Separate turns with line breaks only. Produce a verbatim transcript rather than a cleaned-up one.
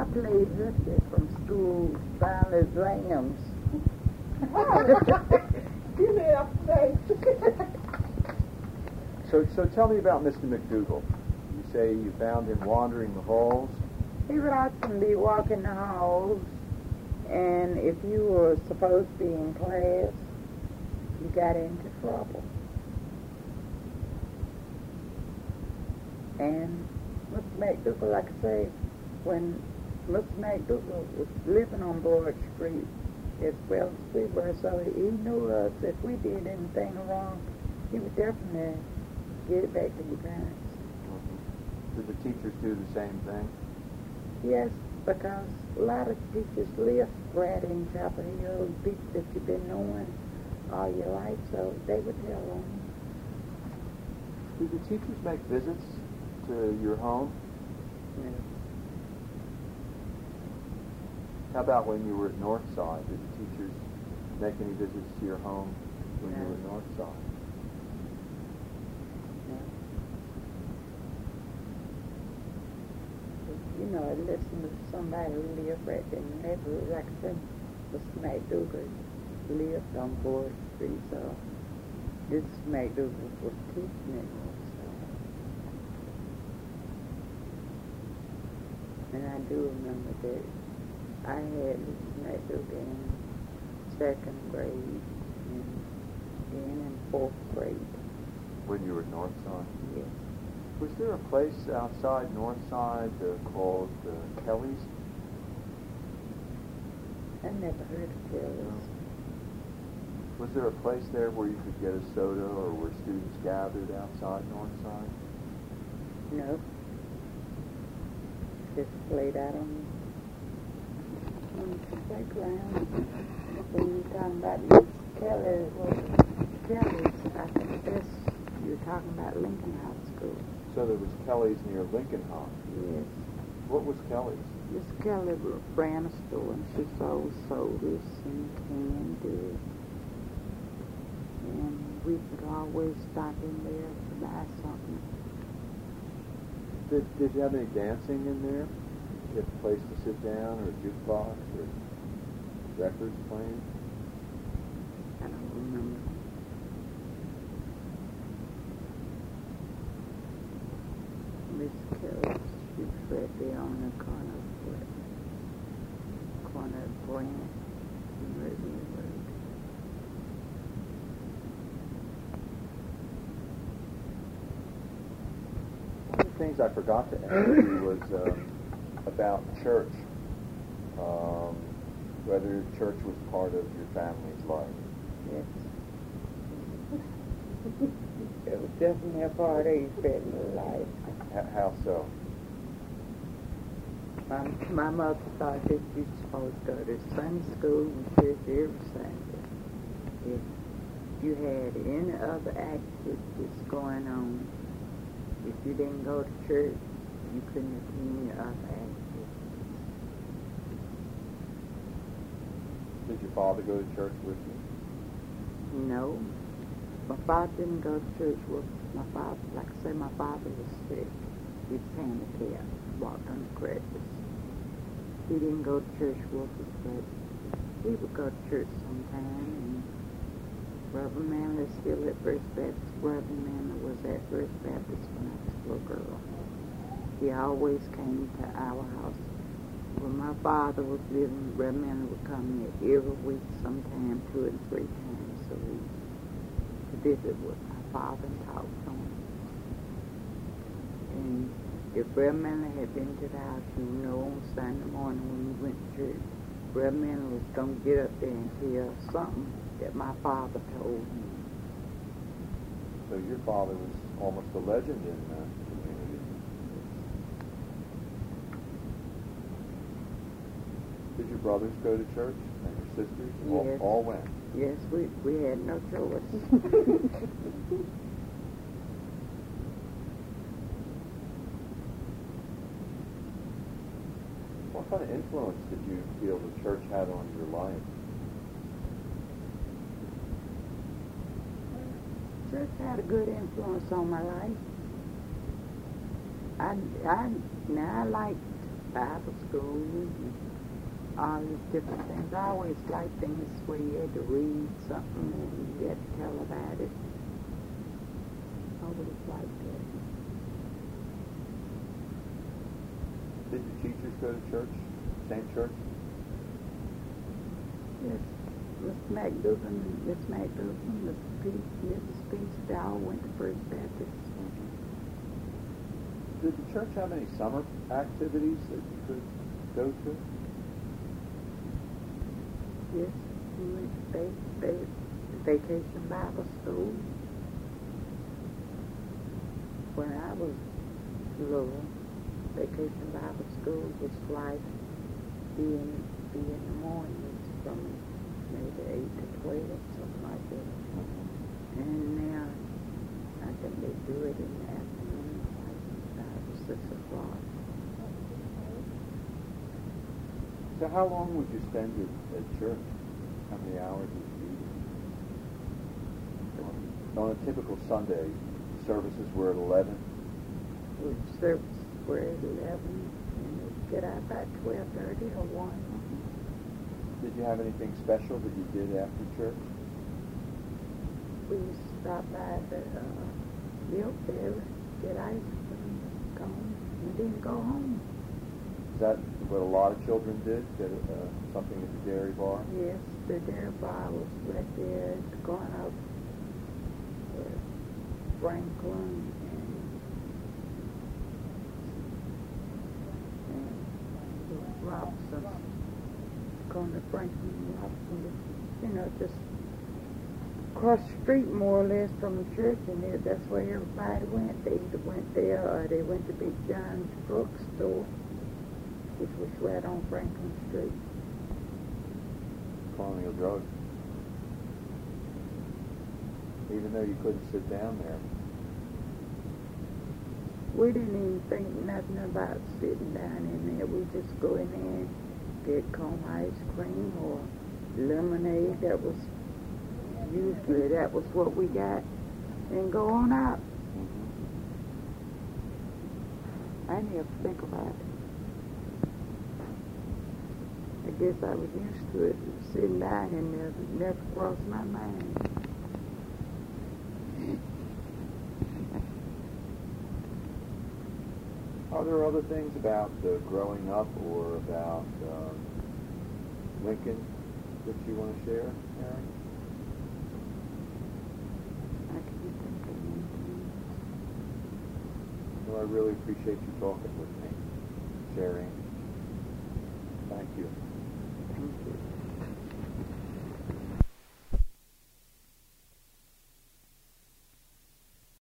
I played hooky from school, silent lambs.
Give me a face.
So, so tell me about Mister McDougal. You say you found him wandering the halls.
He would often be walking the halls, and if you were supposed to be in class, you got into trouble. And Mister McDougal, like I say, when Mister McDougal was living on Broad Street, as well as we were, so he knew us. If we did anything wrong, he would definitely get it back to you guys.
Mm-hmm. Did the teachers do the same thing?
Yes, because a lot of teachers live right in Chapel Hill, people that you've been knowing all your life, so they would tell them.
Did the teachers make visits to your home?
Yeah.
How about when you were at Northside? Did the teachers make any visits to your home when
No.
you were at Northside?
No. You know, I listened to somebody who lived right in the neighborhood. Like I said, Mister McDougal lived on Broad Street, so this McDougal was teaching it. So. And I do remember that I had Mister McDougal in second grade and then in fourth grade.
When you were at Northside?
Yes.
Was there a place outside Northside uh, called uh, Kelly's?
I never heard of Kelly's.
Was there a place there where you could get a soda or where students gathered outside Northside?
No. Just played out on, on the playground. When you were talking about Miss Kelly, well, Kelly's, I think that's, you're talking about Lincoln High School.
So there was Kelly's near Lincoln High.
Yes.
What was Kelly's?
Miss Kelly ran a store and she sold sodas and candy. And we could always stop in there to buy something.
Did, did you have any dancing in there? Did you have a place to sit down or a jukebox or records playing?
I don't remember. Miss Kelly, she was right there on the corner of what? Corner of Grant and Redmond Road.
One of the things I forgot to ask you was um, about church. Um, whether church was part of your family's life.
Yes. It was definitely a part of your family life.
H- how so?
My, my mother thought that you were supposed to go to Sunday school and church every Sunday. If you had any other activities going on, if you didn't go to church, you couldn't attend your other activities.
Did your father go to church with you?
No. My father didn't go to church with my father. Like I say, my father was sick. He was handicapped, walked on crutches. He didn't go to church with us, but he would go to church sometime. And Reverend Manley is still at First Baptist. Reverend Manley was at First Baptist when I was a little girl. He always came to our house. When my father was living, Reverend Manley would come here every week, sometime two and three times a week, to visit with my father and talk to him. And if Reverend Manley had been to the house, you know, on Sunday morning when we went to church, Reverend Manley was going to get up there and tell something that my father told him.
So your father was almost a legend in the community. Did your brothers go to church and your sisters?
Yes.
All, all went?
Yes, we, we had no choice.
What kind of influence did you feel the church had on your life?
Church had a good influence on my life. I, I, now I liked Bible school and all these different things. I always liked things where you had to read something and you had to tell about it. I always liked that.
Did your teachers go to church? Same church?
Yes. Miss McDougan, Miss McDougan, Miss Peace, Missus Peace, they all went to First Baptist.
Did the church have any summer activities that you could go to?
Yes, we went to va- va- Vacation Bible School. When I was little, Vacation Bible School was like being be in the mornings from maybe eight to twelve, something like that. And now I think they do it in the afternoon, like five or six o'clock.
So how long would you spend at, at church? How many hours would you be there? On a typical Sunday, services were at eleven?
We service were at eleven, and we'd get out about twelve thirty or one.
Did you have anything special that you did after church?
We used to stop by the uh, milk dairy, get ice cream, come home, and then go home.
Is that what a lot of children did? Get uh, something at the dairy bar?
Yes, the dairy bar was right there going up uh, Franklin and, and Robson. Going to Franklin and Robson, you know, just across the street more or less from the church, and there, that's where everybody went. They either went there or they went to Big John's drugstore, which was right on Franklin Street.
Colonial drugs. Even though you couldn't sit down there.
We didn't even think nothing about sitting down in there. We just go in there and get cone ice cream or lemonade. That was usually that was what we got, and go on out.
Mm-hmm.
I didn't ever think about it. I guess I was used to it, sitting down and never, never crossed my mind.
Are there other things about uh, growing up or about um, Lincoln that you want to share, Aaron?
I can't think of anything.
Well, I really appreciate you talking with me, sharing